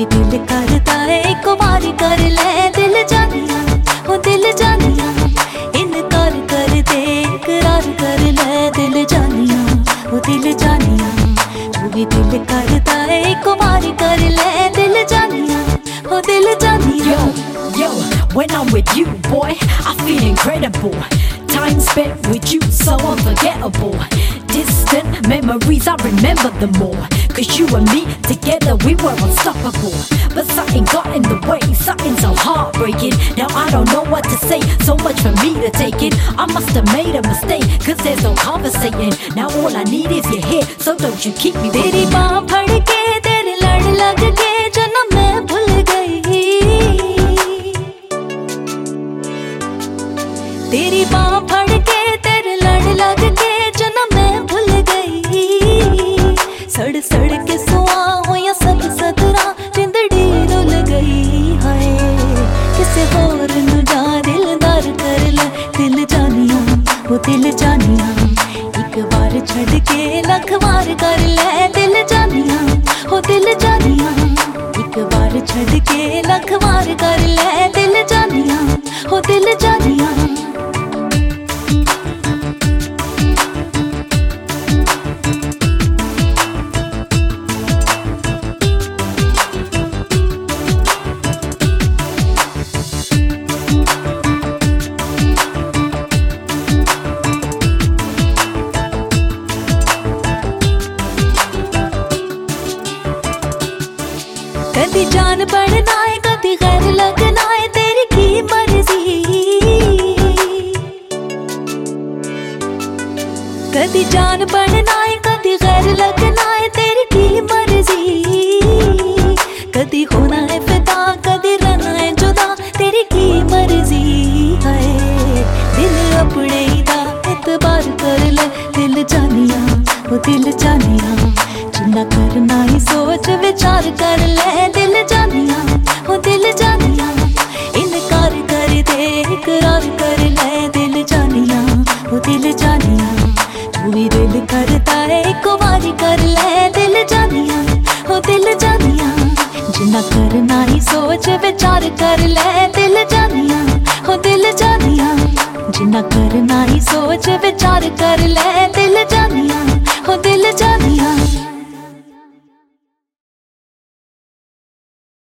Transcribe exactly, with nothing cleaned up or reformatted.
दिल करता है एक बार कर ले दिल जानिया, हो दिल जानिया, इनकार कर दे इकरार कर ले दिल जानिया, हो दिल जानिया, जो भी दिल करता है एक बार कर ले दिल जानिया, हो दिल जानिया। Yo, yo, when I'm with you, boy, I feel incredible. Time spent with you, so unforgettable. Distant memories, I remember them more. Cause you and me, together we were unstoppable. But something got in the way, something so heartbreaking. Now I don't know what to say, so much for me to take it. I must have made a mistake, cause there's no conversating. Now all I need is your here, so don't you keep me तेरी बाँह फड़ के तेरे लड़ लग के जन्म मैं भूल गई, तेरी बाँह फड़ के तेरे लड़ लग के जन्म मैं भूल गई, सड़ सड़ के सुआ होया सब सदरा जिंदड़ी रुल गई है, किसे होर नू जा दिलदार कर ले दिल जानिया, वो दिल जानिया, एक बार छड़ के लख बार कर ले दिल जानिया, हो दिल जानिया, एक बार छड़ के लख बार कर ले दिल जानिया, हो दिल जानिया। कदी जान पड़ना है कदी गैर लगना है तेरी की मर्जी, कदी जान पड़ना है कदी गैर लगना है तेरी की मर्जी, कदी होना है फिदा कदी रहना है जुदा तेरी की मर्जी है, दिल अपने दा एतबार कर ले दिल जानिया, वो दिल जानिया, जिन्ना करना ही सोच विचार कर ले दिल जानिया, हो दिल जानिया, इनकार कर दे इकरार कर ले दिल जानिया, हो दिल जानिया, जो भी दिल करता है एक बार कर ले दिल जानिया, हो दिल जानिया, जिन्ना करना ही सोच विचार कर ले दिल जानिया, हो दिल जानिया, जिन्ना करना ही सोच विचार कर ले दिल जानिया, हो दिल जानिया।